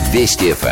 Вести ФМ.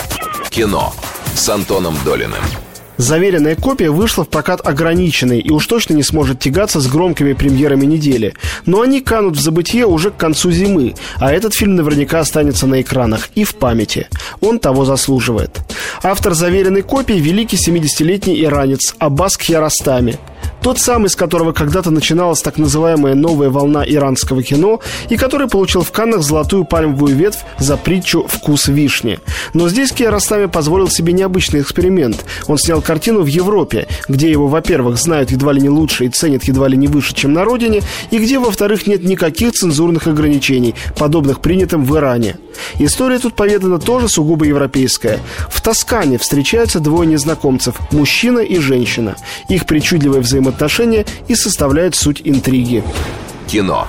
Кино с Антоном Долиным. Заверенная копия вышла в прокат ограниченный и уж точно не сможет тягаться с громкими премьерами недели. Но они канут в забытье уже к концу зимы, а этот фильм наверняка останется на экранах и в памяти. Он того заслуживает. Автор заверенной копии – великий 70-летний иранец Аббас Киаростами. Тот самый, с которого когда-то начиналась так называемая новая волна иранского кино, и который получил в Каннах золотую пальмовую ветвь за притчу «Вкус вишни». Но здесь Киаростами позволил себе необычный эксперимент. Он снял картину в Европе, где его, во-первых, знают едва ли не лучше и ценят едва ли не выше, чем на родине, и где, во-вторых, нет никаких цензурных ограничений, подобных принятым в Иране. История тут поведана тоже сугубо европейская. В Тоскане встречаются двое незнакомцев – мужчина и женщина. Их причудливое взаимоотношения и составляют суть интриги. Кино.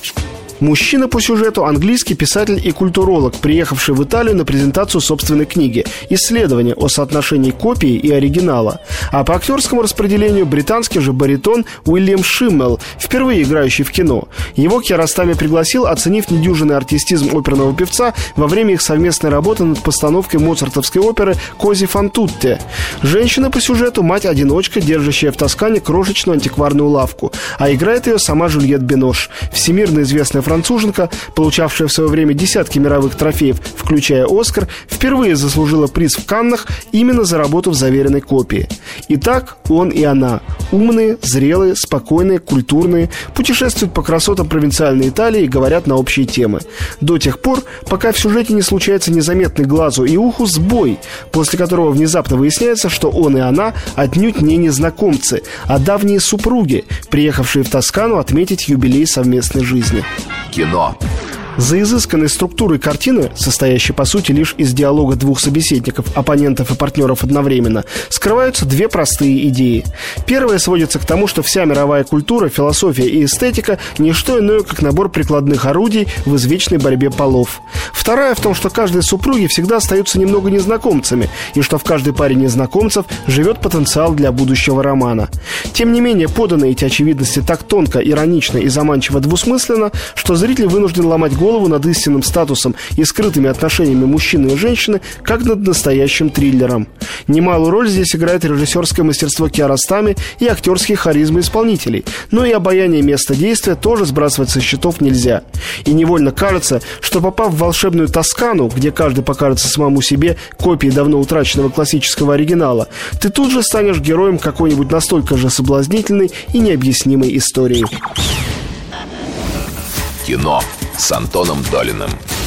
Мужчина по сюжету – английский писатель и культуролог, приехавший в Италию на презентацию собственной книги «Исследование о соотношении копии и оригинала». А по актерскому распределению британский же баритон Уильям Шиммел, впервые играющий в кино. Его Киаростами пригласил, оценив недюжинный артистизм оперного певца во время их совместной работы над постановкой моцартовской оперы «Кози фан тутте». Женщина по сюжету – мать-одиночка, держащая в Тоскане крошечную антикварную лавку. А играет ее сама Жюльет Бинош, всемирно известная француженка, получавшая в свое время десятки мировых трофеев, включая «Оскар», впервые заслужила приз в Каннах именно за работу в заверенной копии. Итак, он и она – умные, зрелые, спокойные, культурные, путешествуют по красотам провинциальной Италии и говорят на общие темы. До тех пор, пока в сюжете не случается незаметный глазу и уху сбой, после которого внезапно выясняется, что он и она отнюдь не незнакомцы, а давние супруги, приехавшие в Тоскану отметить юбилей совместной жизни. Кино. За изысканной структурой картины, состоящей по сути лишь из диалога двух собеседников, оппонентов и партнеров одновременно, скрываются две простые идеи. Первая сводится к тому, что вся мировая культура, философия и эстетика – не что иное, как набор прикладных орудий в извечной борьбе полов. Вторая в том, что каждые супруги всегда остаются немного незнакомцами, и что в каждой паре незнакомцев живет потенциал для будущего романа. Тем не менее, поданы эти очевидности так тонко, иронично и заманчиво двусмысленно, что зритель вынужден ломать голову над истинным статусом и скрытыми отношениями мужчины и женщины, как над настоящим триллером. Немалую роль здесь играет режиссерское мастерство Киаростами и актерские харизмы исполнителей, но и обаяние места действия тоже сбрасывать со счетов нельзя. И невольно кажется, что попав в волшебную Тоскану, где каждый покажется самому себе копией давно утраченного классического оригинала, ты тут же станешь героем какой-нибудь настолько же соблазнительной и необъяснимой истории. Кино с Антоном Долиным.